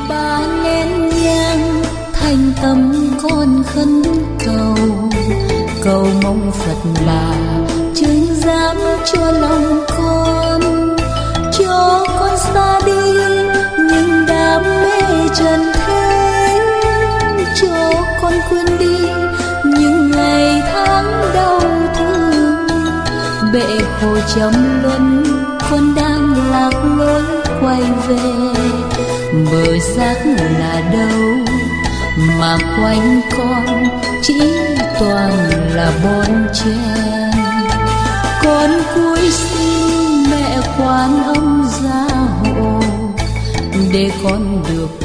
ba nén nhang thành tâm con khấn cầu, cầu mong Phật bà chứng giám cho lòng con, cho con xa đi những đam mê trần thế, cho con quên đi những ngày tháng đau thương. Bệ khổ chấm luân con đang lạc lối quay về, bờ giác là đâu mà quanh con chỉ toàn là bon chen. Con cúi xin mẹ Quan Âm gia hộ để con được